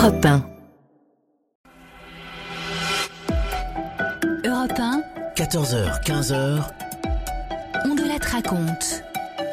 Europe 1. Europe 1. 14h, 15h. On de la raconte.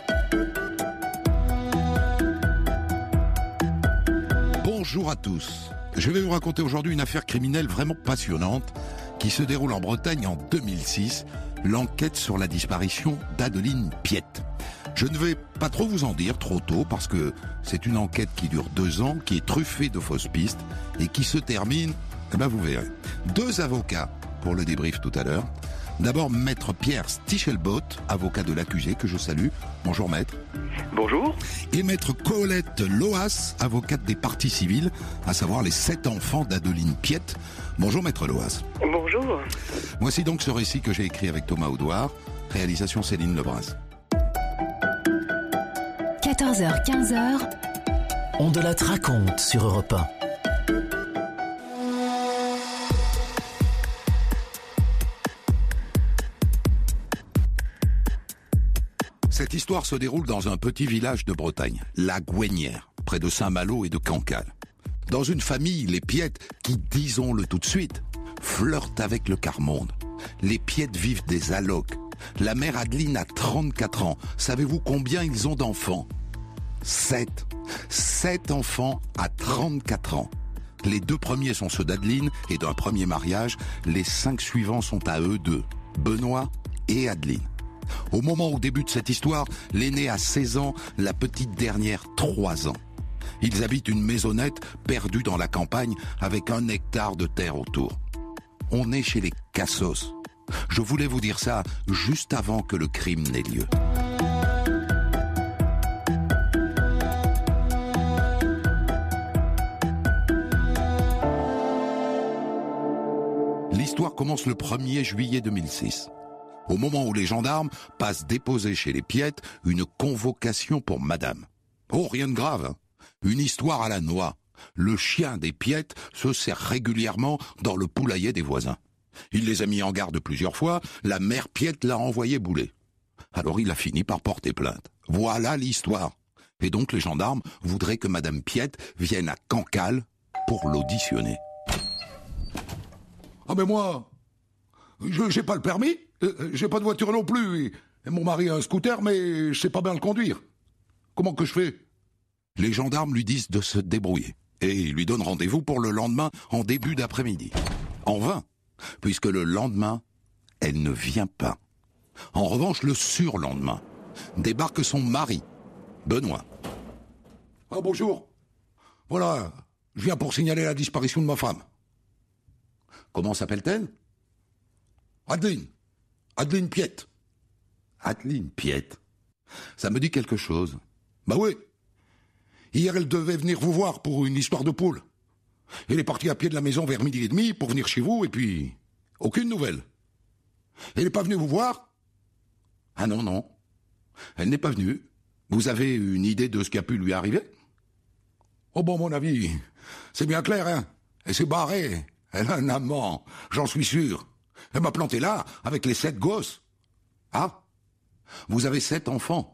Bonjour à tous. Je vais vous raconter aujourd'hui une affaire criminelle vraiment passionnante qui se déroule en Bretagne en 2006, l'enquête sur la disparition d'Adeline Piette. Je ne vais pas trop vous en dire trop tôt parce que c'est une enquête qui dure 2 ans, qui est truffée de fausses pistes et qui se termine, vous verrez. 2 avocats pour le débrief tout à l'heure. D'abord, maître Pierre Stichelbott, avocat de l'accusé, que je salue. Bonjour maître. Bonjour. Et maître Colette Loas, avocate des parties civiles, à savoir les 7 enfants d'Adeline Piette. Bonjour maître Loas. Bonjour. Voici donc ce récit que j'ai écrit avec Thomas Audouard, réalisation Céline Lebras. 14h, 15h. On de la raconte sur Europe 1. Cette histoire se déroule dans un petit village de Bretagne, la Gouenière, près de Saint-Malo et de Cancale. Dans une famille, les Piettes, qui, disons-le tout de suite, flirtent avec le quart-monde. Les Piettes vivent des allocs. La mère Adeline a 34 ans. Savez-vous combien ils ont d'enfants ? 7. 7 enfants à 34 ans. Les 2 premiers sont ceux d'Adeline et d'un premier mariage. Les 5 suivants sont à eux deux, Benoît et Adeline. Au moment où débute cette histoire, l'aîné a 16 ans, la petite dernière 3 ans. Ils habitent une maisonnette perdue dans la campagne avec 1 hectare de terre autour. On est chez les Cassos. Je voulais vous dire ça juste avant que le crime n'ait lieu. L'histoire commence le 1er juillet 2006. Au moment où les gendarmes passent déposer chez les Piettes une convocation pour madame. Oh, rien de grave, hein. Une histoire à la noix. Le chien des Piettes se sert régulièrement dans le poulailler des voisins. Il les a mis en garde plusieurs fois, la mère Piette l'a envoyé bouler. Alors il a fini par porter plainte. Voilà l'histoire. Et donc les gendarmes voudraient que madame Piette vienne à Cancale pour l'auditionner. Ah mais moi, j'ai pas le permis, j'ai pas de voiture non plus, et mon mari a un scooter, mais je sais pas bien le conduire. Comment que je fais ? Les gendarmes lui disent de se débrouiller, et ils lui donnent rendez-vous pour le lendemain en début d'après-midi. En vain, puisque le lendemain, elle ne vient pas. En revanche, le surlendemain, débarque son mari, Benoît. Ah bonjour, voilà, je viens pour signaler la disparition de ma femme. Comment s'appelle-t-elle ? Adeline Piette. Adeline Piette. Ça me dit quelque chose. Bah oui. Hier, elle devait venir vous voir pour une histoire de poule. Elle est partie à pied de la maison vers 12h30 pour venir chez vous, et puis... aucune nouvelle. Elle n'est pas venue vous voir ? Ah non. Elle n'est pas venue. Vous avez une idée de ce qui a pu lui arriver ? Oh bon, mon avis, c'est bien clair, hein. Elle s'est barrée. Elle a un amant, j'en suis sûr. Elle m'a planté là, avec les 7 gosses. Ah, vous avez 7 enfants.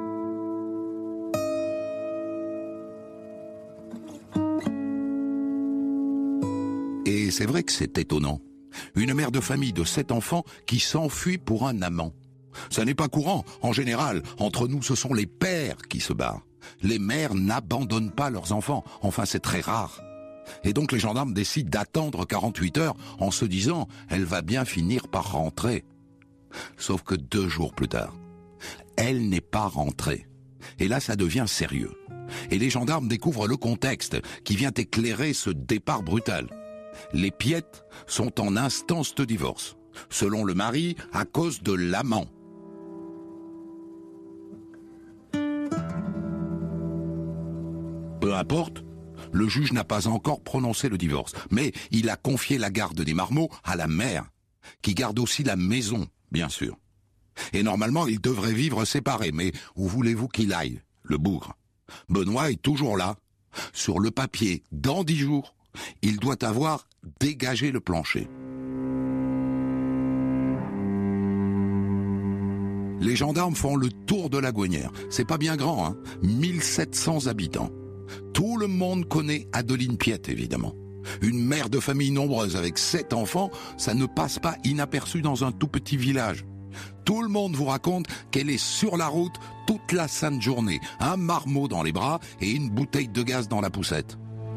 Et c'est vrai que c'est étonnant. Une mère de famille de 7 enfants qui s'enfuit pour un amant. Ça n'est pas courant. En général, entre nous, ce sont les pères qui se barrent. Les mères n'abandonnent pas leurs enfants. Enfin, c'est très rare. Et donc les gendarmes décident d'attendre 48 heures en se disant « elle va bien finir par rentrer ». Sauf que 2 jours plus tard, elle n'est pas rentrée. Et là, ça devient sérieux. Et les gendarmes découvrent le contexte qui vient éclairer ce départ brutal. Les Piettes sont en instance de divorce, selon le mari, à cause de l'amant. Peu importe. Le juge n'a pas encore prononcé le divorce, mais il a confié la garde des marmots à la mère, qui garde aussi la maison, bien sûr. Et normalement, ils devraient vivre séparés, mais où voulez-vous qu'il aille, le bougre ? Benoît est toujours là. Sur le papier, dans 10 jours, il doit avoir dégagé le plancher. Les gendarmes font le tour de la Gouenière. C'est pas bien grand, hein ? 1700 habitants. Tout le monde connaît Adeline Piette, évidemment. Une mère de famille nombreuse avec 7 enfants, ça ne passe pas inaperçu dans un tout petit village. Tout le monde vous raconte qu'elle est sur la route toute la sainte journée, un marmot dans les bras et une bouteille de gaz dans la poussette.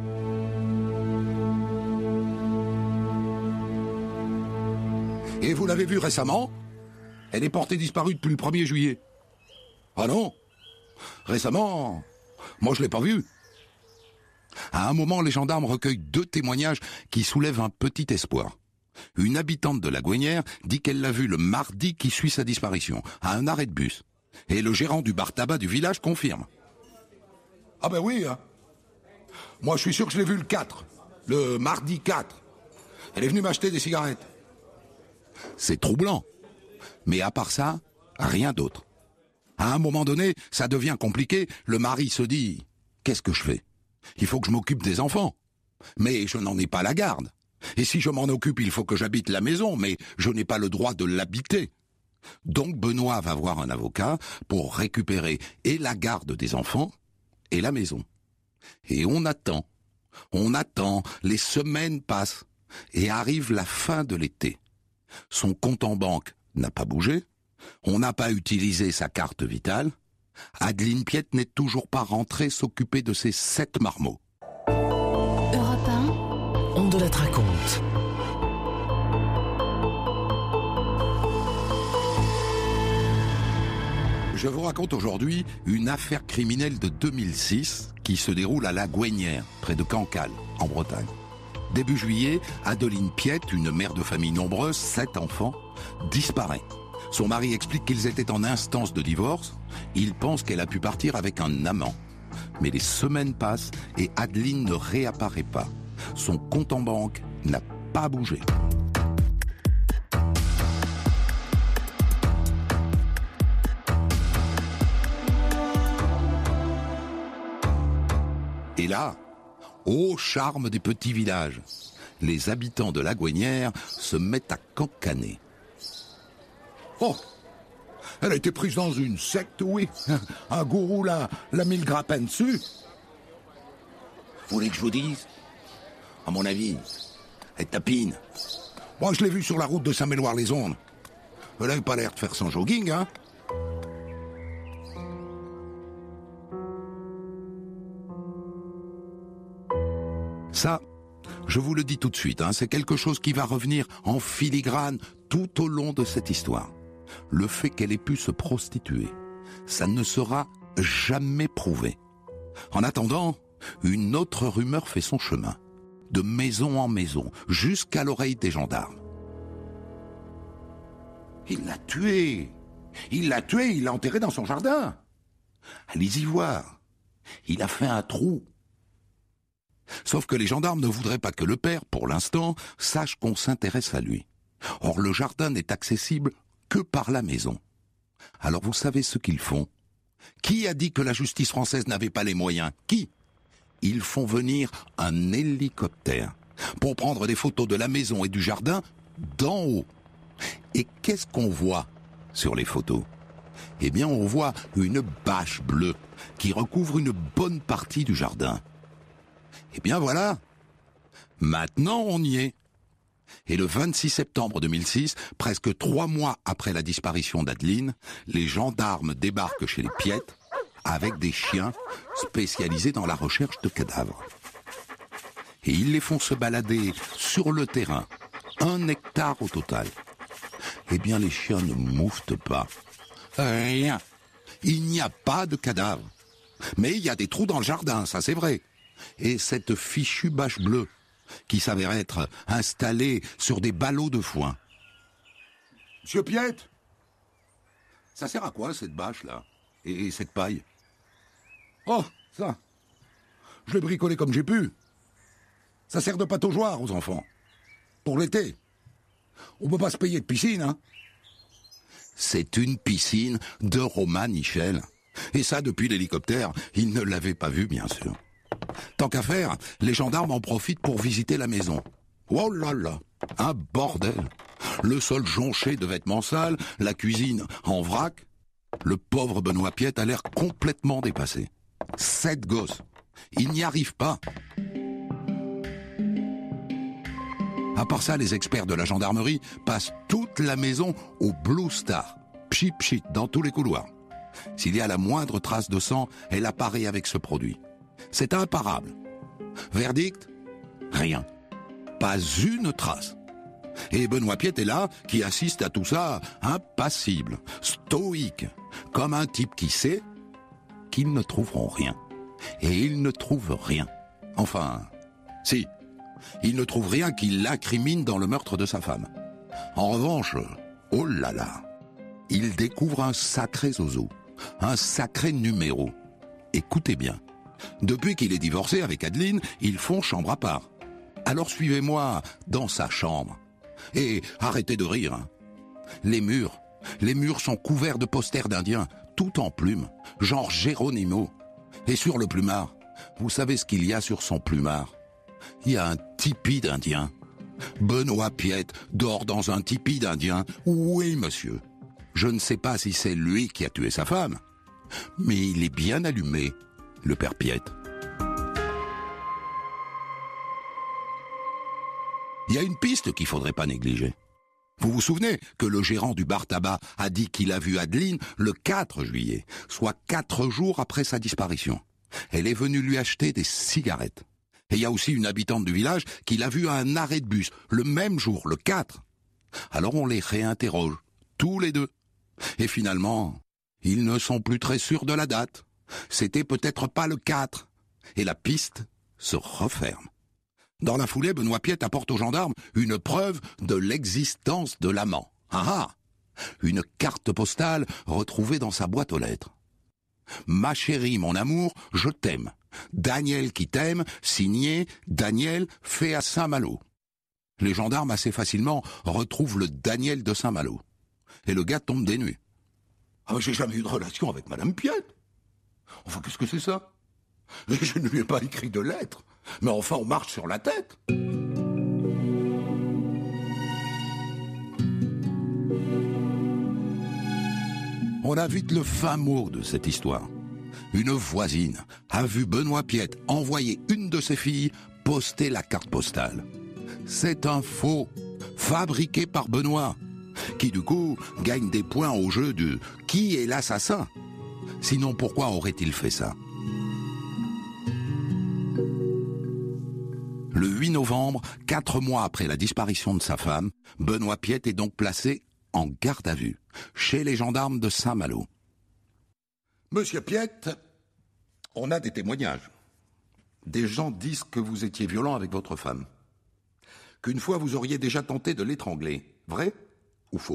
Et vous l'avez vue récemment ? Elle est portée disparue depuis le 1er juillet. Ah non ? Récemment, moi je l'ai pas vue. À un moment, les gendarmes recueillent 2 témoignages qui soulèvent un petit espoir. Une habitante de la Gouénière dit qu'elle l'a vue le mardi qui suit sa disparition, à un arrêt de bus. Et le gérant du bar tabac du village confirme. Ah ben oui, hein. Moi je suis sûr que je l'ai vue le 4, le mardi 4. Elle est venue m'acheter des cigarettes. C'est troublant. Mais à part ça, rien d'autre. À un moment donné, ça devient compliqué. Le mari se dit, qu'est-ce que je fais ? Il faut que je m'occupe des enfants. Mais je n'en ai pas la garde. Et si je m'en occupe, il faut que j'habite la maison, mais je n'ai pas le droit de l'habiter. Donc Benoît va voir un avocat pour récupérer et la garde des enfants et la maison. Et on attend, les semaines passent et arrive la fin de l'été. Son compte en banque n'a pas bougé, on n'a pas utilisé sa carte vitale. Adeline Piette n'est toujours pas rentrée s'occuper de ses 7 marmots. Europe 1, On de la raconte. Je vous raconte aujourd'hui une affaire criminelle de 2006 qui se déroule à la Gouénière, près de Cancale, en Bretagne. Début juillet, Adeline Piette, une mère de famille nombreuse, 7 enfants, disparaît. Son mari explique qu'ils étaient en instance de divorce. Il pense qu'elle a pu partir avec un amant. Mais les semaines passent et Adeline ne réapparaît pas. Son compte en banque n'a pas bougé. Et là, au charme des petits villages, les habitants de la Gouénière se mettent à cancaner. Oh, elle a été prise dans une secte, oui. Un gourou l'a mis le grappin dessus. Vous voulez que je vous dise ? À mon avis, elle tapine. Moi, je l'ai vue sur la route de Saint-Méloire-les-Ondes. Elle n'avait pas l'air de faire son jogging, hein. Ça, je vous le dis tout de suite, hein, c'est quelque chose qui va revenir en filigrane tout au long de cette histoire. Le fait qu'elle ait pu se prostituer, ça ne sera jamais prouvé. En attendant, une autre rumeur fait son chemin, de maison en maison, jusqu'à l'oreille des gendarmes. Il l'a tué. Il l'a enterré dans son jardin. Allez-y voir. Il a fait un trou. Sauf que les gendarmes ne voudraient pas que le père, pour l'instant, sache qu'on s'intéresse à lui. Or, le jardin n'est accessible que par la maison. Alors vous savez ce qu'ils font ? Qui a dit que la justice française n'avait pas les moyens ? Qui ? Ils font venir un hélicoptère pour prendre des photos de la maison et du jardin d'en haut. Et qu'est-ce qu'on voit sur les photos ? Eh bien, on voit une bâche bleue qui recouvre une bonne partie du jardin. Eh bien voilà, maintenant on y est. Et le 26 septembre 2006, presque 3 mois après la disparition d'Adeline, les gendarmes débarquent chez les Piette avec des chiens spécialisés dans la recherche de cadavres. Et ils les font se balader sur le terrain, 1 hectare au total. Eh bien les chiens ne mouftent pas. Rien. Il n'y a pas de cadavre. Mais il y a des trous dans le jardin, ça c'est vrai. Et cette fichue bâche bleue, qui s'avère être installée sur des ballots de foin. Monsieur Piette, Ça sert à quoi cette bâche-là ? Et cette paille ? oh, ça, je l'ai bricolé comme j'ai pu. Ça sert de pataugeoire aux enfants. Pour l'été. On peut pas se payer de piscine, hein. C'est une piscine de Roman Michel. Et ça, depuis l'hélicoptère, il ne l'avait pas vu, bien sûr. Tant qu'à faire, les gendarmes en profitent pour visiter la maison. Oh là là, un bordel. Le sol jonché de vêtements sales, la cuisine en vrac. Le pauvre Benoît Piette a l'air complètement dépassé. 7 gosses, Il n'y arrive pas. À part ça, les experts de la gendarmerie passent toute la maison au Blue Star. Pchit pchit dans tous les couloirs. S'il y a la moindre trace de sang, elle apparaît avec ce produit. C'est imparable. Verdict ? Rien. Pas une trace. Et Benoît Piette est là, qui assiste à tout ça, impassible, stoïque, comme un type qui sait qu'ils ne trouveront rien. Et il ne trouve rien. Enfin, si, il ne trouve rien qui l'incrimine dans le meurtre de sa femme. En revanche, oh là là, il découvre un sacré zozo, un sacré numéro. Écoutez bien, depuis qu'il est divorcé avec Adeline, ils font chambre à part. Alors suivez-moi dans sa chambre. Et arrêtez de rire. Les murs sont couverts de posters d'Indiens, tout en plumes, genre Geronimo. Et sur le plumard, vous savez ce qu'il y a sur son plumard ? Il y a un tipi d'Indien. Benoît Piette dort dans un tipi d'Indien. Oui, monsieur. Je ne sais pas si c'est lui qui a tué sa femme, mais il est bien allumé, le père Piette. Il y a une piste qu'il ne faudrait pas négliger. Vous vous souvenez que le gérant du bar tabac a dit qu'il a vu Adeline le 4 juillet, soit 4 jours après sa disparition. Elle est venue lui acheter des cigarettes. Et il y a aussi une habitante du village qui l'a vue à un arrêt de bus, le même jour, le 4. Alors on les réinterroge, tous les deux. Et finalement, ils ne sont plus très sûrs de la date. C'était peut-être pas le 4. Et la piste se referme. Dans la foulée, Benoît Piette apporte aux gendarmes une preuve de l'existence de l'amant. Ah ah ! Une carte postale retrouvée dans sa boîte aux lettres. Ma chérie, mon amour, je t'aime. Daniel qui t'aime, signé Daniel fait à Saint-Malo. Les gendarmes assez facilement retrouvent le Daniel de Saint-Malo. Et le gars tombe des nues. Ah, j'ai jamais eu de relation avec Madame Piette. Enfin, qu'est-ce que c'est ça ? Je ne lui ai pas écrit de lettre. Mais enfin, on marche sur la tête. On a vite le fin mot de cette histoire. Une voisine a vu Benoît Piette envoyer une de ses filles poster la carte postale. C'est un faux, fabriqué par Benoît, qui du coup gagne des points au jeu de « qui est l'assassin ?» Sinon, pourquoi aurait-il fait ça ? Le 8 novembre, 4 mois après la disparition de sa femme, Benoît Piette est donc placé en garde à vue, chez les gendarmes de Saint-Malo. Monsieur Piette, on a des témoignages. Des gens disent que vous étiez violent avec votre femme. Qu'une fois vous auriez déjà tenté de l'étrangler. Vrai ou faux ?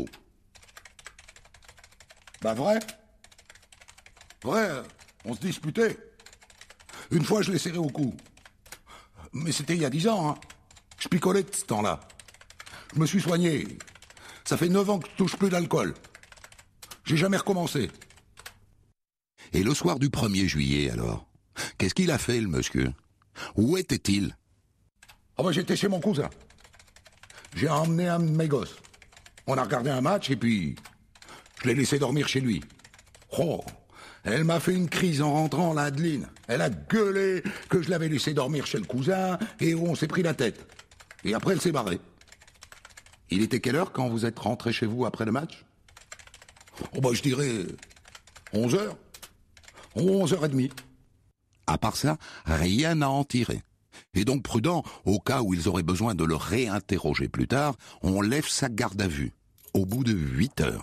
Bah vrai. Vrai, on se disputait. Une fois je l'ai serré au cou. Mais c'était il y a 10 ans, hein. Je picolais de ce temps-là. Je me suis soigné. Ça fait 9 ans que je touche plus d'alcool. J'ai jamais recommencé. Et le soir du 1er juillet, alors, qu'est-ce qu'il a fait, le monsieur ? Où était-il ? Ah bah j'étais chez mon cousin. J'ai emmené un de mes gosses. On a regardé un match et puis je l'ai laissé dormir chez lui. Oh, elle m'a fait une crise en rentrant, la Adeline. Elle a gueulé que je l'avais laissé dormir chez le cousin et on s'est pris la tête. Et après, elle s'est barrée. Il était quelle heure quand vous êtes rentré chez vous après le match ? Oh bah je dirais 11h. 11h30. À part ça, rien à en tirer. Et donc prudent, au cas où ils auraient besoin de le réinterroger plus tard, on lève sa garde à vue, au bout de 8 heures.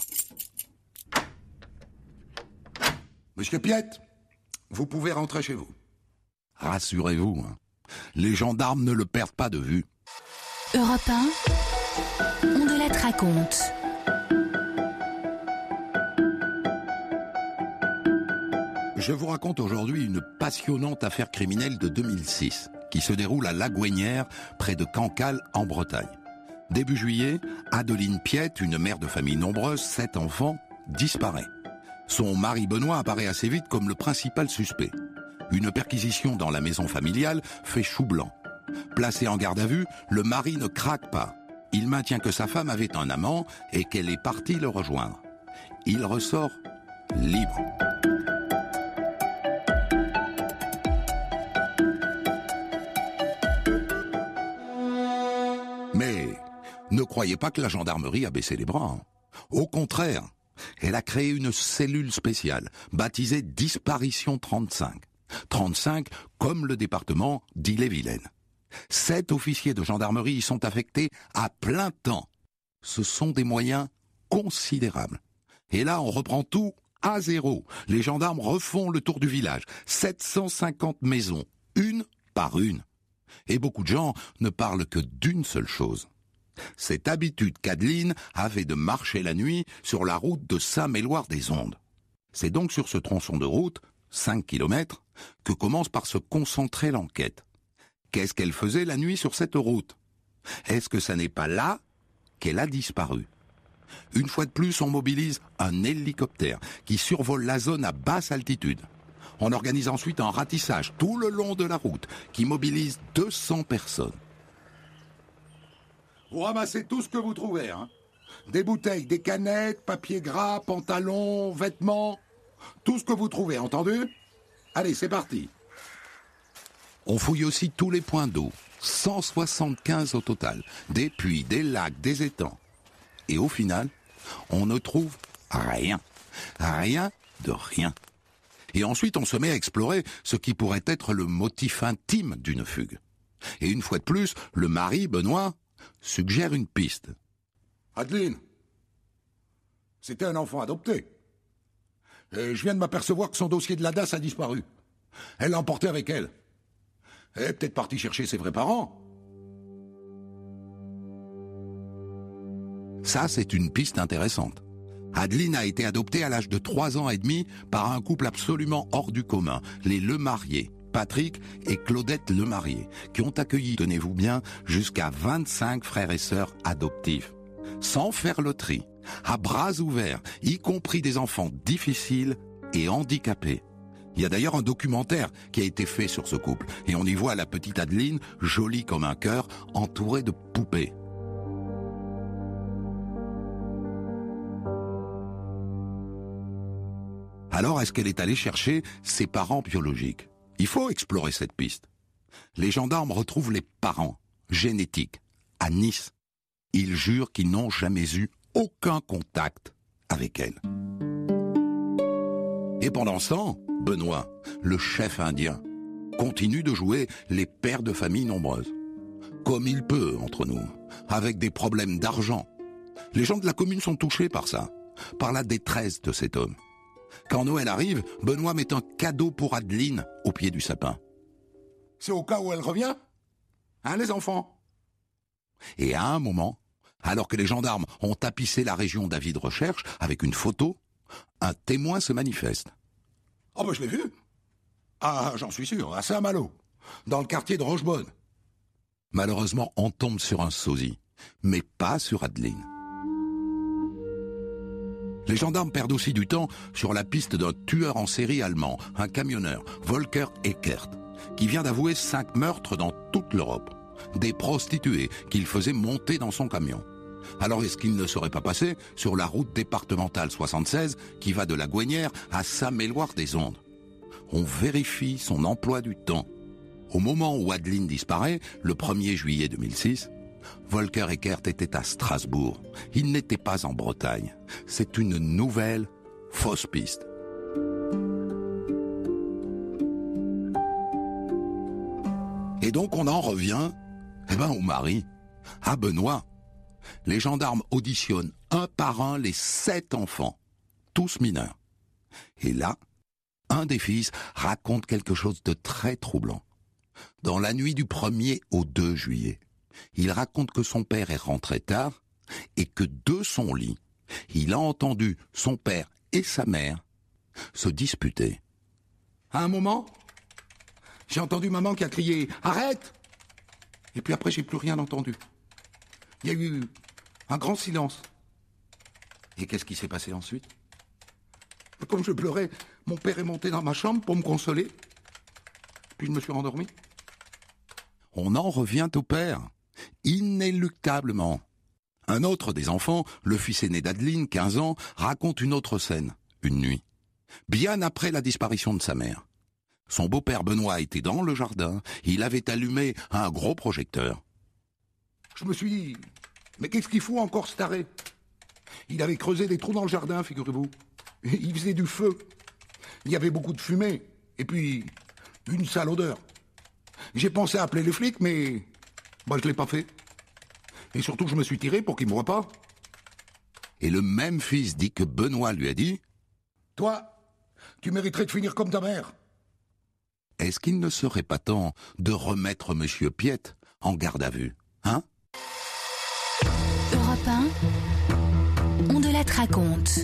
Monsieur Piette, vous pouvez rentrer chez vous. Rassurez-vous, hein, les gendarmes ne le perdent pas de vue. Europe 1, on de la raconte. Je vous raconte aujourd'hui une passionnante affaire criminelle de 2006 qui se déroule à Laguenière, près de Cancale, en Bretagne. Début juillet, Adeline Piette, une mère de famille nombreuse, 7 enfants, disparaît. Son mari Benoît apparaît assez vite comme le principal suspect. Une perquisition dans la maison familiale fait chou blanc. Placé en garde à vue, le mari ne craque pas. Il maintient que sa femme avait un amant et qu'elle est partie le rejoindre. Il ressort libre. Mais ne croyez pas que la gendarmerie a baissé les bras. Au contraire, elle a créé une cellule spéciale, baptisée Disparition 35. 35 comme le département d'Ille-et-Vilaine. 7 officiers de gendarmerie y sont affectés à plein temps. Ce sont des moyens considérables. Et là, on reprend tout à zéro. Les gendarmes refont le tour du village. 750 maisons, une par une. Et beaucoup de gens ne parlent que d'une seule chose. Cette habitude qu'Adeline avait de marcher la nuit sur la route de Saint-Méloire-des-Ondes. C'est donc sur ce tronçon de route, 5 kilomètres, que commence par se concentrer l'enquête. Qu'est-ce qu'elle faisait la nuit sur cette route? Est-ce que ça n'est pas là qu'elle a disparu? Une fois de plus, on mobilise un hélicoptère qui survole la zone à basse altitude. On organise ensuite un ratissage tout le long de la route qui mobilise 200 personnes. Vous ramassez tout ce que vous trouvez, hein. Des bouteilles, des canettes, papier gras, pantalons, vêtements. Tout ce que vous trouvez, entendu? Allez, c'est parti. On fouille aussi tous les points d'eau, 175 au total, des puits, des lacs, des étangs. Et au final, on ne trouve rien. Rien de rien. Et ensuite, on se met à explorer ce qui pourrait être le motif intime d'une fugue. Et une fois de plus, le mari, Benoît, suggère une piste. Adeline, c'était un enfant adopté. Et je viens de m'apercevoir que son dossier de la DAS a disparu. Elle l'a emporté avec elle. Elle est peut-être partie chercher ses vrais parents. Ça, c'est une piste intéressante. Adeline a été adoptée à l'âge de 3 ans et demi par un couple absolument hors du commun, les Lemarié, Patrick et Claudette Lemarié, qui ont accueilli, tenez-vous bien, jusqu'à 25 frères et sœurs adoptifs. Sans faire le tri, à bras ouverts, y compris des enfants difficiles et handicapés. Il y a d'ailleurs un documentaire qui a été fait sur ce couple, et on y voit la petite Adeline, jolie comme un cœur, entourée de poupées. Alors, est-ce qu'elle est allée chercher ses parents biologiques? Il faut explorer cette piste. Les gendarmes retrouvent les parents, génétiques, à Nice. Ils jurent qu'ils n'ont jamais eu aucun contact avec elle. Et pendant ce temps, Benoît, le chef indien, continue de jouer les pères de famille nombreuses. Comme il peut, entre nous, avec des problèmes d'argent. Les gens de la commune sont touchés par ça, par la détresse de cet homme. Quand Noël arrive, Benoît met un cadeau pour Adeline au pied du sapin. C'est au cas où elle revient? Hein, les enfants? Et à un moment, alors que les gendarmes ont tapissé la région d'avis de recherche avec une photo, un témoin se manifeste. Oh ben je l'ai vu. Ah, j'en suis sûr, à Saint-Malo, dans le quartier de Rochebonne. Malheureusement, on tombe sur un sosie, mais pas sur Adeline. Les gendarmes perdent aussi du temps sur la piste d'un tueur en série allemand, un camionneur, Volker Eckert, qui vient d'avouer 5 meurtres dans toute l'Europe. Des prostituées qu'il faisait monter dans son camion. Alors est-ce qu'il ne serait pas passé sur la route départementale 76 qui va de la Gouenière à Saint-Méloire-des-Ondes? On vérifie son emploi du temps. Au moment où Adeline disparaît, le 1er juillet 2006, Volker Eckert était à Strasbourg. Il n'était pas en Bretagne. C'est une nouvelle fausse piste. Et donc on en revient au mari, à Benoît. Les gendarmes auditionnent un par un les 7 enfants, tous mineurs. Et là, un des fils raconte quelque chose de très troublant. Dans la nuit du 1er au 2 juillet, il raconte que son père est rentré tard et que de son lit, il a entendu son père et sa mère se disputer. À un moment, j'ai entendu maman qui a crié « Arrête !» Et puis après, j'ai plus rien entendu. Il y a eu un grand silence. Et qu'est-ce qui s'est passé ensuite? Comme je pleurais, mon père est monté dans ma chambre pour me consoler. Puis je me suis rendormi. On en revient au père, inéluctablement. Un autre des enfants, le fils aîné d'Adeline, 15 ans, raconte une autre scène, une nuit, bien après la disparition de sa mère. Son beau-père Benoît était dans le jardin, il avait allumé un gros projecteur. Je me suis dit, mais qu'est-ce qu'il faut encore ce taré? Il avait creusé des trous dans le jardin, figurez-vous. Il faisait du feu. Il y avait beaucoup de fumée. Et puis, une sale odeur. J'ai pensé à appeler les flics, mais je l'ai pas fait. Et surtout, je me suis tiré pour qu'ils me voient pas. Et le même fils dit que Benoît lui a dit « Toi, tu mériterais de finir comme ta mère. » Est-ce qu'il ne serait pas temps de remettre Monsieur Piette en garde à vue, hein? Europe 1, on de la raconte.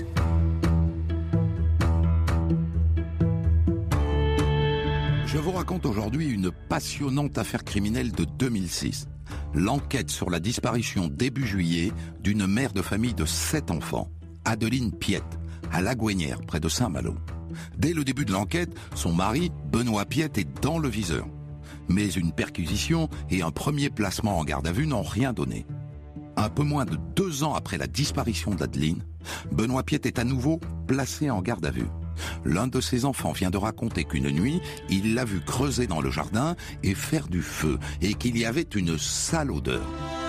Je vous raconte aujourd'hui une passionnante affaire criminelle de 2006. L'enquête sur la disparition début juillet d'une mère de famille de 7 enfants, Adeline Piette, à La Gouesnière, près de Saint-Malo. Dès le début de l'enquête, son mari, Benoît Piette, est dans le viseur. Mais une perquisition et un premier placement en garde à vue n'ont rien donné. Un peu moins de 2 ans après la disparition d'Adeline, Benoît Piette est à nouveau placé en garde à vue. L'un de ses enfants vient de raconter qu'une nuit, il l'a vu creuser dans le jardin et faire du feu, et qu'il y avait une sale odeur.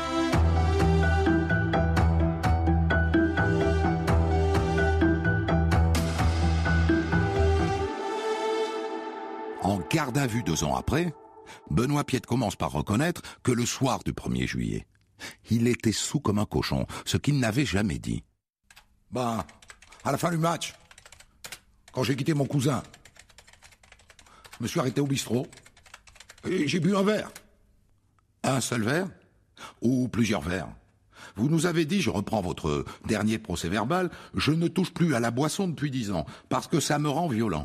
En garde à vue 2 ans après, Benoît Piette commence par reconnaître que le soir du 1er juillet, il était saoul comme un cochon, ce qu'il n'avait jamais dit. À la fin du match, quand j'ai quitté mon cousin, je me suis arrêté au bistrot et j'ai bu un verre. Un seul verre? Ou plusieurs verres? Vous nous avez dit, je reprends votre dernier procès-verbal, je ne touche plus à la boisson depuis 10 ans, parce que ça me rend violent.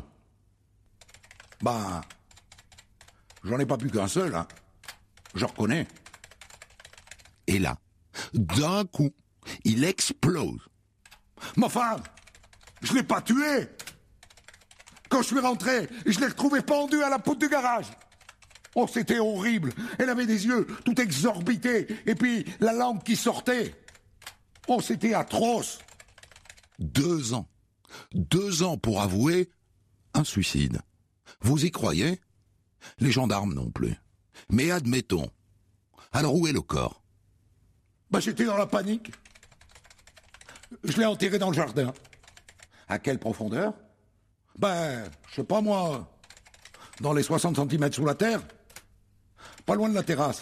J'en ai pas bu qu'un seul, hein. Je reconnais. Et là, d'un coup, il explose. Ma femme, je l'ai pas tuée. Quand je suis rentré, je l'ai retrouvée pendue à la poutre du garage. Oh, c'était horrible. Elle avait des yeux tout exorbités, et puis la langue qui sortait. Oh, c'était atroce. 2 ans. 2 ans pour avouer un suicide. Vous y croyez? Les gendarmes non plus. Mais admettons. Alors où est le corps? J'étais dans la panique. Je l'ai enterré dans le jardin. À quelle profondeur? Je sais pas moi. Dans les 60 cm sous la terre. Pas loin de la terrasse.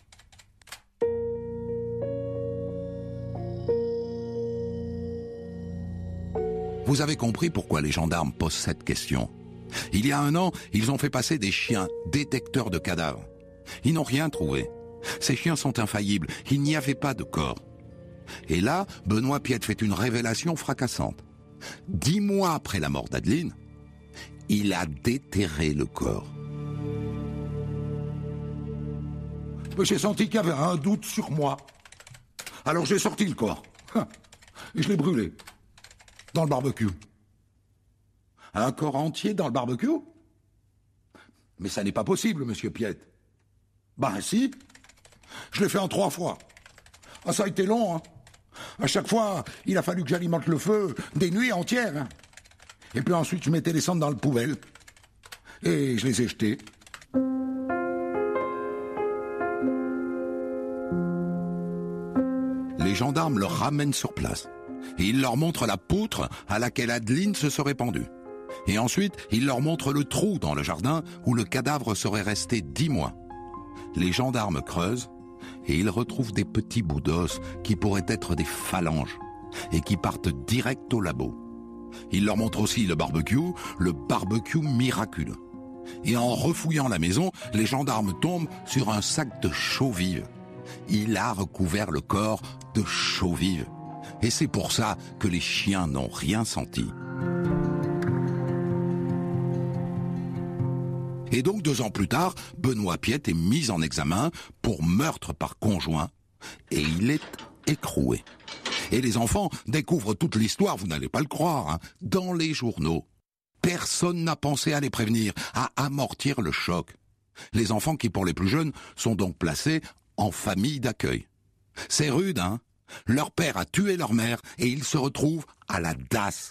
Vous avez compris pourquoi les gendarmes posent cette question. Il y a 1 an, ils ont fait passer des chiens détecteurs de cadavres. Ils n'ont rien trouvé. Ces chiens sont infaillibles. Il n'y avait pas de corps. Et là, Benoît Piette fait une révélation fracassante. 10 mois après la mort d'Adeline, il a déterré le corps. J'ai senti qu'il y avait un doute sur moi. Alors j'ai sorti le corps. Et je l'ai brûlé. Dans le barbecue. Un corps entier dans le barbecue? Mais ça n'est pas possible, monsieur Piette. Si. Je l'ai fait en 3 fois. Ça a été long, hein. À chaque fois, il a fallu que j'alimente le feu des nuits entières. Hein. Et puis ensuite, je mettais les cendres dans le poubelle. Et je les ai jetés. Les gendarmes le ramènent sur place. Et ils leur montrent la poutre à laquelle Adeline se serait pendue. Et ensuite, ils leur montrent le trou dans le jardin où le cadavre serait resté 10 mois. Les gendarmes creusent et ils retrouvent des petits bouts d'os qui pourraient être des phalanges et qui partent direct au labo. Ils leur montrent aussi le barbecue miraculeux. Et en refouillant la maison, les gendarmes tombent sur un sac de chaux vive. Il a recouvert le corps de chaux vive. Et c'est pour ça que les chiens n'ont rien senti. Et donc 2 ans plus tard, Benoît Piette est mis en examen pour meurtre par conjoint et il est écroué. Et les enfants découvrent toute l'histoire, vous n'allez pas le croire, hein, dans les journaux. Personne n'a pensé à les prévenir, à amortir le choc. Les enfants qui, pour les plus jeunes, sont donc placés en famille d'accueil. C'est rude, hein? Leur père a tué leur mère et ils se retrouvent à la DAS.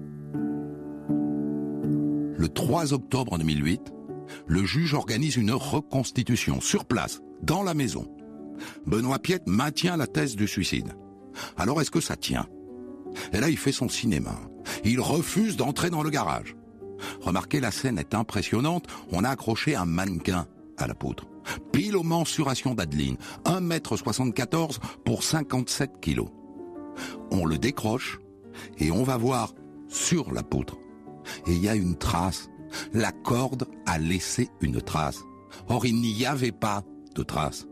Le 3 octobre 2008, le juge organise une reconstitution sur place, dans la maison. Benoît Piette maintient la thèse du suicide. Alors est-ce que ça tient? Et là, il fait son cinéma. Il refuse d'entrer dans le garage. Remarquez, la scène est impressionnante. On a accroché un mannequin à la poutre. Pile aux mensurations d'Adeline. 1,74 m pour 57 kg. On le décroche et on va voir sur la poutre. Et il y a une trace. La corde a laissé une trace. Or, il n'y avait pas de trace.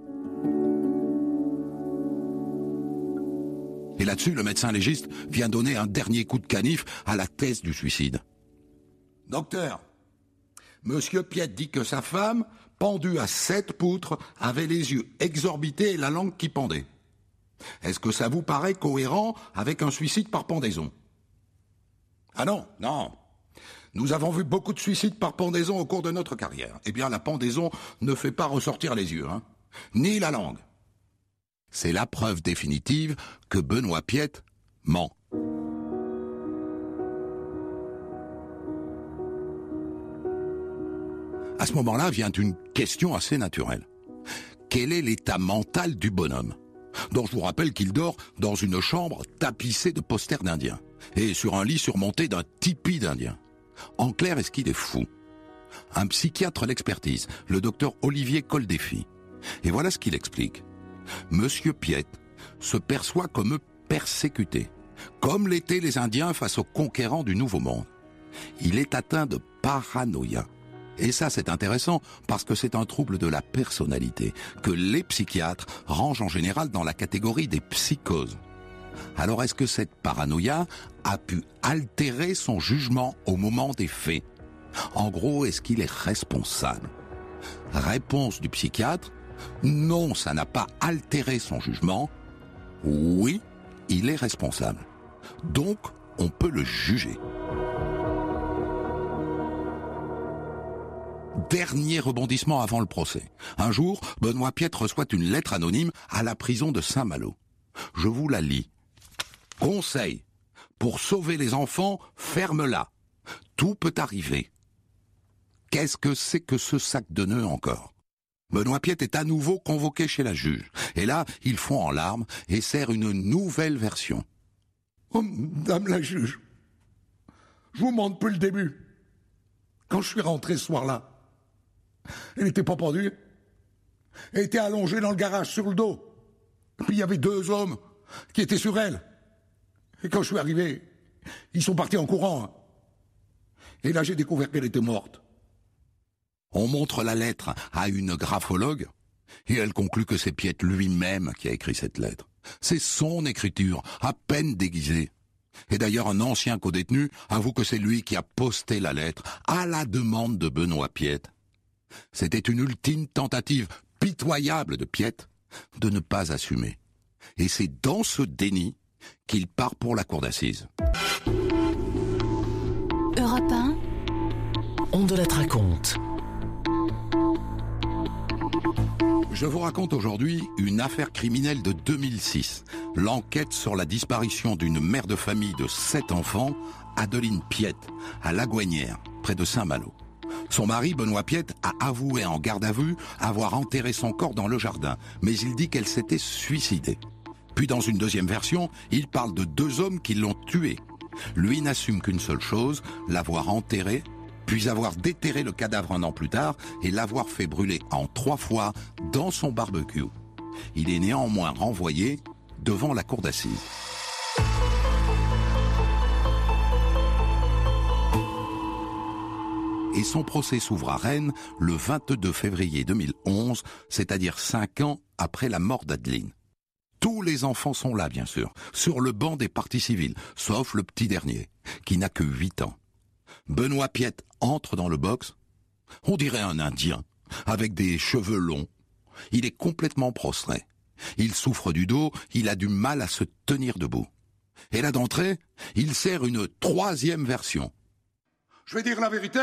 Et là-dessus, le médecin légiste vient donner un dernier coup de canif à la thèse du suicide. Docteur, Monsieur Piette dit que sa femme, pendue à 7 poutres, avait les yeux exorbités et la langue qui pendait. Est-ce que ça vous paraît cohérent avec un suicide par pendaison? Ah non, non. Nous avons vu beaucoup de suicides par pendaison au cours de notre carrière. Eh bien, la pendaison ne fait pas ressortir les yeux, ni la langue. C'est la preuve définitive que Benoît Piette ment. À ce moment-là vient une question assez naturelle. Quel est l'état mental du bonhomme, dont je vous rappelle qu'il dort dans une chambre tapissée de posters d'Indiens et sur un lit surmonté d'un tipi d'Indien? En clair, est-ce qu'il est fou? Un psychiatre l'expertise, le docteur Olivier Coldefy. Et voilà ce qu'il explique. Monsieur Piette se perçoit comme persécuté, comme l'étaient les Indiens face aux conquérants du Nouveau Monde. Il est atteint de paranoïa. Et ça, c'est intéressant parce que c'est un trouble de la personnalité que les psychiatres rangent en général dans la catégorie des psychoses. Alors, est-ce que cette paranoïa a pu altérer son jugement au moment des faits? En gros, est-ce qu'il est responsable? Réponse du psychiatre: non, ça n'a pas altéré son jugement. Oui, il est responsable. Donc, on peut le juger. Dernier rebondissement avant le procès. Un jour, Benoît Piette reçoit une lettre anonyme à la prison de Saint-Malo. Je vous la lis. Conseil: pour sauver les enfants, ferme-la. Tout peut arriver. Qu'est-ce que c'est que ce sac de nœuds encore? Benoît Piette est à nouveau convoqué chez la juge. Et là, il fond en larmes et sert une nouvelle version. Oh, Madame la juge, je vous montre depuis le début. Quand je suis rentré ce soir-là, elle n'était pas pendue. Elle était allongée dans le garage sur le dos. Puis il y avait 2 hommes qui étaient sur elle. Et quand je suis arrivé, ils sont partis en courant. Et là, j'ai découvert qu'elle était morte. On montre la lettre à une graphologue et elle conclut que c'est Piette lui-même qui a écrit cette lettre. C'est son écriture, à peine déguisée. Et d'ailleurs, un ancien codétenu avoue que c'est lui qui a posté la lettre à la demande de Benoît Piette. C'était une ultime tentative pitoyable de Piette de ne pas assumer. Et c'est dans ce déni qu'il part pour la cour d'assises. Europe 1, On de la raconte. Je vous raconte aujourd'hui une affaire criminelle de 2006. L'enquête sur la disparition d'une mère de famille de 7 enfants, Adeline Piette, à Lagouenière, près de Saint-Malo. Son mari, Benoît Piette, a avoué en garde à vue avoir enterré son corps dans le jardin, mais il dit qu'elle s'était suicidée. Puis dans une deuxième version, il parle de 2 hommes qui l'ont tuée. Lui n'assume qu'une seule chose, l'avoir enterrée, puis avoir déterré le cadavre un an plus tard et l'avoir fait brûler en 3 fois dans son barbecue. Il est néanmoins renvoyé devant la cour d'assises. Et son procès s'ouvre à Rennes le 22 février 2011, c'est-à-dire 5 ans après la mort d'Adeline. Tous les enfants sont là, bien sûr, sur le banc des parties civiles, sauf le petit dernier, qui n'a que 8 ans. Benoît Piette entre dans le box. On dirait un Indien, avec des cheveux longs. Il est complètement prostré. Il souffre du dos, il a du mal à se tenir debout. Et là d'entrée, il sert une 3e version. Je vais dire la vérité.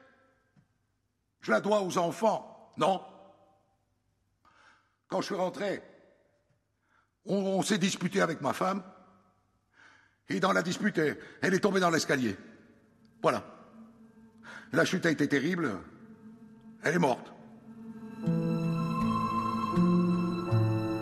Je la dois aux enfants, non? Quand je suis rentré, on s'est disputé avec ma femme. Et dans la dispute, elle est tombée dans l'escalier. Voilà. La chute a été terrible. Elle est morte.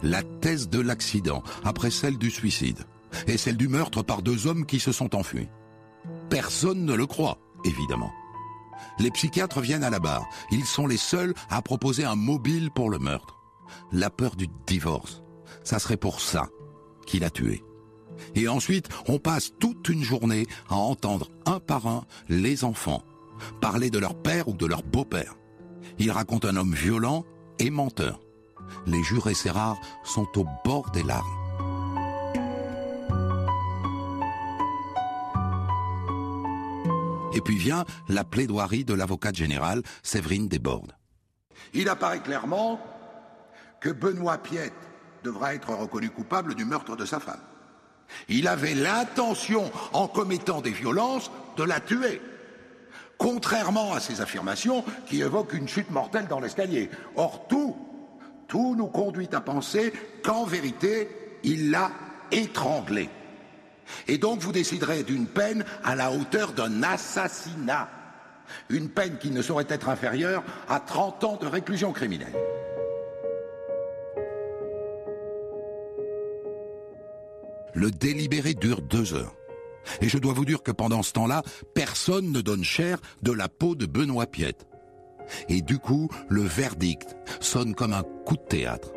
la thèse de l'accident, après celle du suicide, et celle du meurtre par 2 hommes qui se sont enfuis. Personne ne le croit, évidemment. Les psychiatres viennent à la barre. Ils sont les seuls à proposer un mobile pour le meurtre. La peur du divorce. Ça serait pour ça qu'il a tué. Et ensuite, on passe toute une journée à entendre un par un les enfants parler de leur père ou de leur beau-père. Ils racontent un homme violent et menteur. Les jurés Serrard sont au bord des larmes. Et puis vient la plaidoirie de l'avocate générale Séverine Desbordes. Il apparaît clairement que Benoît Piette devra être reconnu coupable du meurtre de sa femme. Il avait l'intention, en commettant des violences, de la tuer. Contrairement à ses affirmations qui évoquent une chute mortelle dans l'escalier. Or, tout nous conduit à penser qu'en vérité, il l'a étranglée. Et donc, vous déciderez d'une peine à la hauteur d'un assassinat. Une peine qui ne saurait être inférieure à 30 ans de réclusion criminelle. Le délibéré dure 2 heures. Et je dois vous dire que pendant ce temps-là, personne ne donne cher de la peau de Benoît Piette. Et du coup, le verdict sonne comme un coup de théâtre.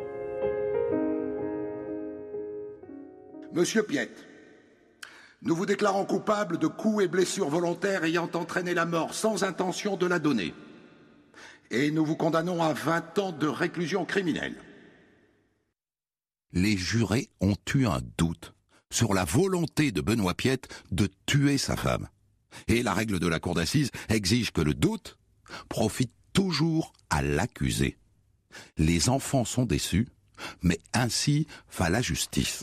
Monsieur Piette, nous vous déclarons coupable de coups et blessures volontaires ayant entraîné la mort sans intention de la donner. Et nous vous condamnons à 20 ans de réclusion criminelle. Les jurés ont eu un doute sur la volonté de Benoît Piette de tuer sa femme. Et la règle de la cour d'assises exige que le doute profite toujours à l'accusé. Les enfants sont déçus, mais ainsi va la justice.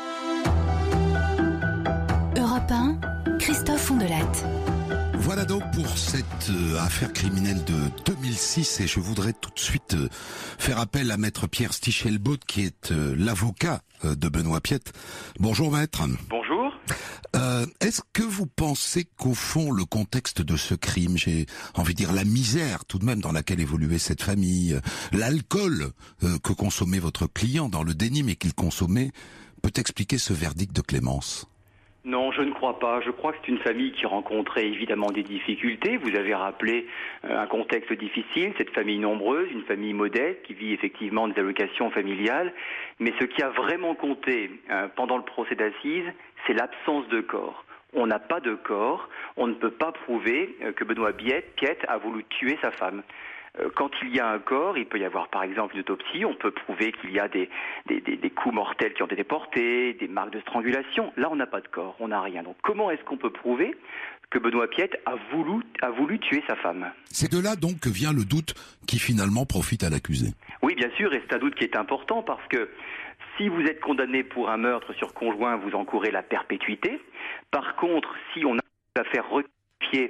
Europe 1, Christophe Fondelat. Voilà donc pour cette affaire criminelle de 2006 et je voudrais tout de suite faire appel à maître Pierre Stichelbaud qui est l'avocat de Benoît Piette. Bonjour maître. Bonjour. Est-ce que vous pensez qu'au fond le contexte de ce crime, j'ai envie de dire la misère tout de même dans laquelle évoluait cette famille, l'alcool que consommait votre client dans le déni mais qu'il consommait, peut expliquer ce verdict de clémence ? Non, je ne crois pas. Je crois que c'est une famille qui rencontrait évidemment des difficultés. Vous avez rappelé un contexte difficile, cette famille nombreuse, une famille modeste qui vit effectivement des allocations familiales. Mais ce qui a vraiment compté pendant le procès d'assises, c'est l'absence de corps. On n'a pas de corps, on ne peut pas prouver que Benoît Piette a voulu tuer sa femme. Quand il y a un corps, il peut y avoir par exemple une autopsie, on peut prouver qu'il y a des coups mortels qui ont été portés, des marques de strangulation. Là, on n'a pas de corps, on n'a rien. Donc comment est-ce qu'on peut prouver que Benoît Piette a voulu tuer sa femme? C'est de là donc que vient le doute qui finalement profite à l'accusé. Oui, bien sûr, et c'est un doute qui est important parce que si vous êtes condamné pour un meurtre sur conjoint, vous encourez la perpétuité. Par contre, si on a à faire rectifier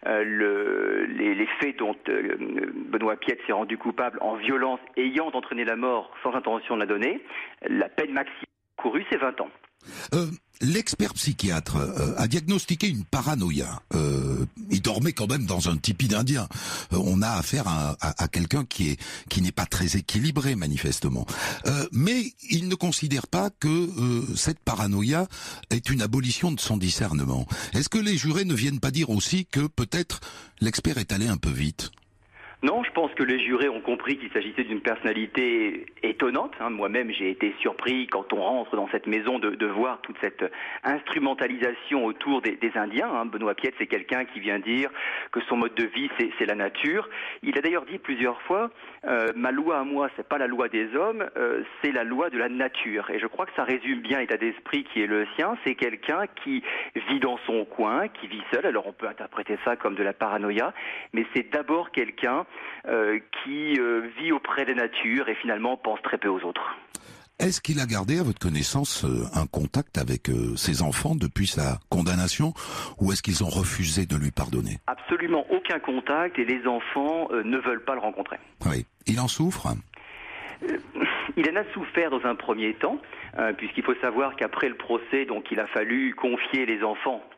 les faits dont Benoît Piette s'est rendu coupable en violence ayant entraîné la mort sans intention de la donner, la peine maximale courue, c'est 20 ans. L'expert psychiatre a diagnostiqué une paranoïa. Il dormait quand même dans un tipi d'Indien. On a affaire à quelqu'un qui n'est pas très équilibré manifestement. Mais il ne considère pas que cette paranoïa est une abolition de son discernement. Est-ce que les jurés ne viennent pas dire aussi que peut-être l'expert est allé un peu vite ? Non, je pense que les jurés ont compris qu'il s'agissait d'une personnalité étonnante. Moi-même, j'ai été surpris quand on rentre dans cette maison de voir toute cette instrumentalisation autour des Indiens. Benoît Piette, c'est quelqu'un qui vient dire que son mode de vie, c'est la nature. Il a d'ailleurs dit plusieurs fois, ma loi à moi, c'est pas la loi des hommes, c'est la loi de la nature. Et je crois que ça résume bien l'état d'esprit qui est le sien. C'est quelqu'un qui vit dans son coin, qui vit seul. Alors on peut interpréter ça comme de la paranoïa, mais c'est d'abord quelqu'un qui vit auprès de la nature et finalement pense très peu aux autres. Est-ce qu'il a gardé, à votre connaissance, un contact avec ses enfants depuis sa condamnation ou est-ce qu'ils ont refusé de lui pardonner ? Absolument aucun contact et les enfants ne veulent pas le rencontrer. Oui. Il en souffre ? Il en a souffert dans un premier temps, puisqu'il faut savoir qu'après le procès, donc il a fallu confier les enfants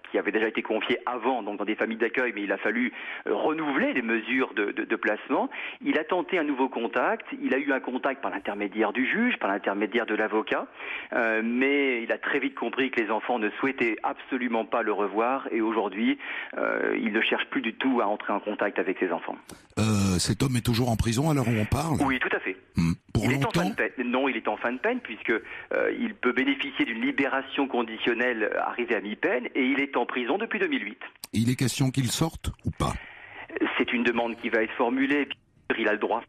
qui avait déjà été confié avant, donc dans des familles d'accueil, mais il a fallu renouveler les mesures de placement. Il a tenté un nouveau contact, il a eu un contact par l'intermédiaire du juge, par l'intermédiaire de l'avocat, mais il a très vite compris que les enfants ne souhaitaient absolument pas le revoir, et aujourd'hui, il ne cherche plus du tout à entrer en contact avec ses enfants. Cet homme est toujours en prison à l'heure où on parle? Oui, tout à fait. Pour il longtemps? est en fin de peine. Non, il est en fin de peine puisque il peut bénéficier d'une libération conditionnelle arrivée à mi-peine et il est en prison depuis 2008. Il est question qu'il sorte ou pas? C'est une demande qui va être formulée, il a le droit.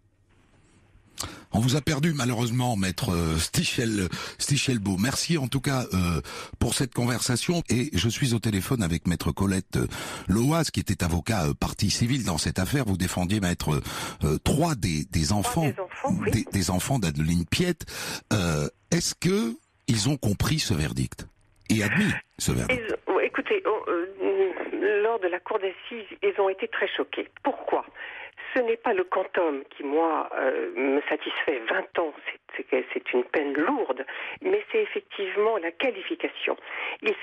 On vous a perdu malheureusement, maître Stichelbeau. Merci en tout cas pour cette conversation. Et je suis au téléphone avec maître Colette Loaz, qui était avocat partie civile dans cette affaire. Vous défendiez, maître, trois des enfants, oui. des enfants d'Adeline Piette. Est-ce que ils ont compris ce verdict et admis ce verdict? Écoutez, lors de la cour d'assises, ils ont été très choqués. Pourquoi ? Ce n'est pas le quantum qui, moi, me satisfait. 20 ans, c'est une peine lourde, mais c'est effectivement la qualification. Nous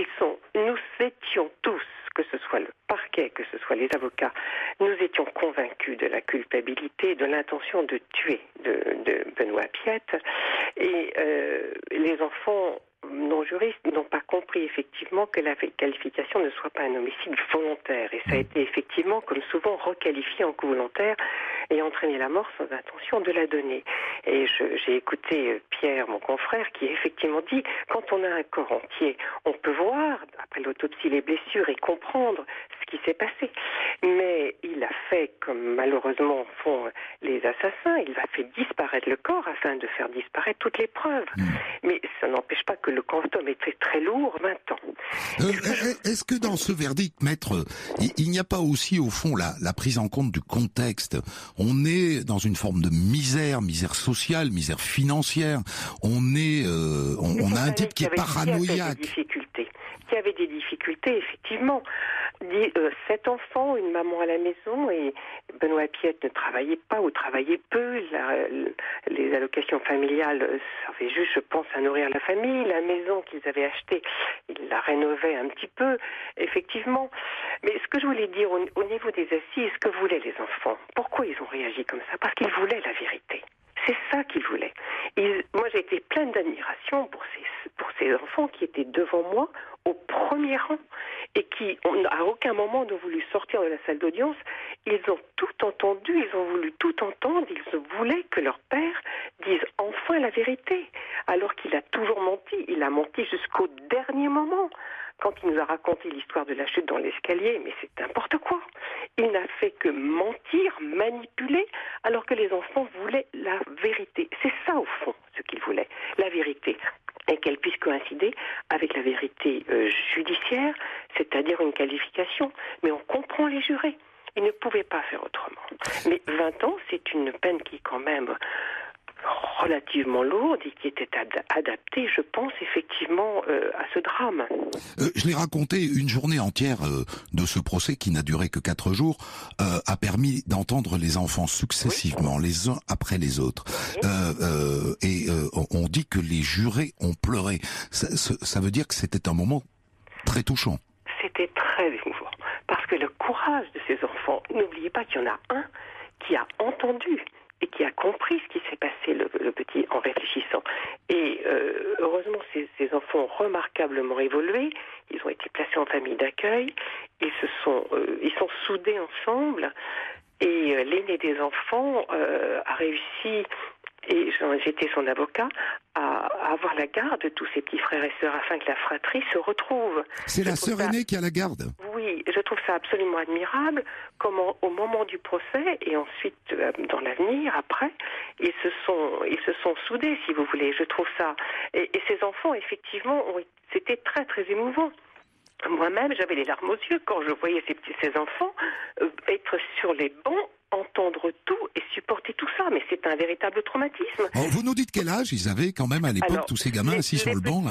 étions tous, que ce soit le parquet, que ce soit les avocats, nous étions convaincus de la culpabilité, de l'intention de tuer de Benoît Piette. Et les enfants non juristes n'ont pas compris effectivement que la qualification ne soit pas un homicide volontaire. Et ça a été effectivement, comme souvent, requalifié en coup volontaire et entraîné la mort sans intention de la donner. Et j'ai écouté Pierre, mon confrère, qui a effectivement dit, quand on a un corps entier, on peut voir, après l'autopsie, les blessures et comprendre ce qui s'est passé. Mais il a fait, comme malheureusement font les assassins, il a fait disparaître le corps afin de faire disparaître toutes les preuves. Mais ça n'empêche pas que le quantum était très lourd, 20 ans. Est-ce que dans ce verdict, maître, il n'y a pas aussi au fond la prise en compte du contexte? On est dans une forme de misère sociale, misère financière. On a un type qui est paranoïaque. Qui avait des difficultés, effectivement. 7 enfants, une maman à la maison, et Benoît Piette ne travaillait pas ou travaillait peu. Les allocations familiales servaient juste, je pense, à nourrir la famille. La maison qu'ils avaient achetée, ils la rénovaient un petit peu, effectivement. Mais ce que je voulais dire au niveau des assises, ce que voulaient les enfants, pourquoi ils ont réagi comme ça? Parce qu'ils voulaient la vérité. C'est ça qu'ils voulaient. Moi, j'ai été pleine d'admiration pour ces enfants qui étaient devant moi, au premier rang, et qui, à aucun moment, n'ont voulu sortir de la salle d'audience. Ils ont tout entendu, ils ont voulu tout entendre, ils voulaient que leur père dise enfin la vérité, alors qu'il a toujours menti. Il a menti jusqu'au dernier moment. Quand il nous a raconté l'histoire de la chute dans l'escalier, mais c'est n'importe quoi. Il n'a fait que mentir, manipuler, alors que les enfants voulaient la vérité. C'est ça, au fond, ce qu'ils voulaient, la vérité. Et qu'elle puisse coïncider avec la vérité judiciaire, c'est-à-dire une qualification. Mais on comprend les jurés. Ils ne pouvaient pas faire autrement. Mais 20 ans, c'est une peine qui, quand même, relativement lourde et qui était adaptée, je pense, effectivement, à ce drame. Je l'ai raconté, une journée entière de ce procès qui n'a duré que 4 jours a permis d'entendre les enfants successivement, les uns après les autres. On dit que les jurés ont pleuré. Ça veut dire que c'était un moment très touchant. C'était très émouvant. Parce que le courage de ces enfants, n'oubliez pas qu'il y en a un qui a entendu et qui a compris ce qui s'est passé, le petit, en réfléchissant. Et heureusement, ces enfants ont remarquablement évolué. Ils ont été placés en famille d'accueil. Ils sont soudés ensemble. Et l'aîné des enfants a réussi, et j'étais son avocat, à avoir la garde de tous ses petits frères et sœurs afin que la fratrie se retrouve. C'est la sœur aînée qui a la garde? Oui, je trouve ça absolument admirable, comment au moment du procès et ensuite dans l'avenir, après, ils se sont soudés, si vous voulez. Je trouve ça... Et ces enfants, effectivement, c'était très, très émouvant. Moi-même, j'avais les larmes aux yeux quand je voyais ces enfants être sur les bancs, entendre tout et supporter tout ça. Mais c'est un véritable traumatisme. Oh, vous nous dites quel âge ils avaient quand même à l'époque, tous ces gamins assis sur le banc, là?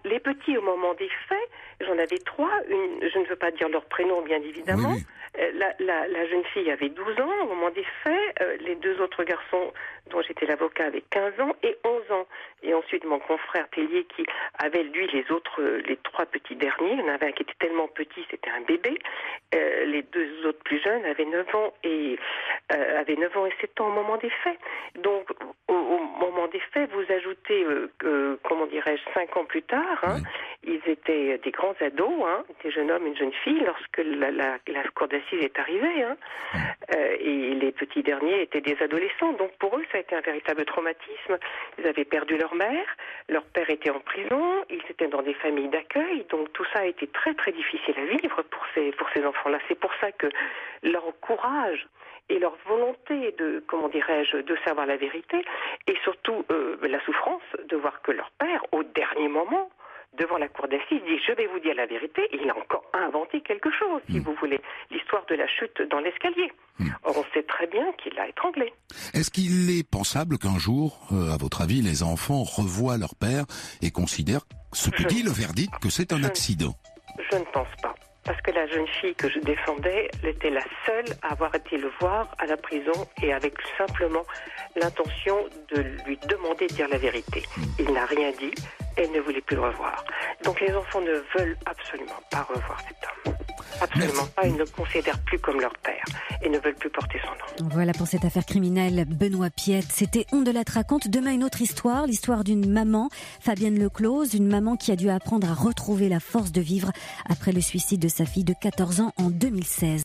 les petits, au moment des faits, j'en avais 3. Je ne veux pas dire leur prénom, bien évidemment. Oui. La jeune fille avait 12 ans au moment des faits. Les 2 autres garçons, dont j'étais l'avocat, avaient 15 ans et 11 ans. Et ensuite, mon confrère Tellier, qui avait, lui, les 3 petits derniers. Il y en avait un qui était tellement petit, c'était un bébé. Les 2 autres plus jeunes avaient 9 ans et 7 ans au moment des faits. Donc, au moment des faits, vous ajoutez, 5 ans plus tard, hein, ils étaient des grands ados, hein, des jeunes hommes et une jeune fille, lorsque la cour d'assises est arrivée. Hein, et les petits derniers étaient des adolescents. Donc, pour eux, ça a été un véritable traumatisme. Ils avaient perdu leur mère, leur père était en prison, ils étaient dans des familles d'accueil. Donc, tout ça a été très, très difficile à vivre pour ces enfants-là. C'est pour ça que leur courage et leur volonté de savoir la vérité, et surtout la souffrance de voir que leur père, au dernier moment, devant la cour d'assises, dit « je vais vous dire la vérité », et il a encore inventé quelque chose, si vous voulez, l'histoire de la chute dans l'escalier. Or, on sait très bien qu'il l'a étranglé. Est-ce qu'il est pensable qu'un jour, à votre avis, les enfants revoient leur père et considèrent ce que dit le verdict, que c'est un accident? Je ne pense pas. Parce que la jeune fille que je défendais, elle était la seule à avoir été le voir à la prison et avec simplement l'intention de lui demander de dire la vérité. Il n'a rien dit, elle ne voulait plus le revoir. Donc les enfants ne veulent absolument pas revoir cet homme. Absolument pas, ils ne le considèrent plus comme leur père et ne veulent plus porter son nom. Voilà pour cette affaire criminelle, Benoît Piette. C'était On de la raconte. Demain, une autre histoire, l'histoire d'une maman, Fabienne Leclose, une maman qui a dû apprendre à retrouver la force de vivre après le suicide de sa fille de 14 ans en 2016.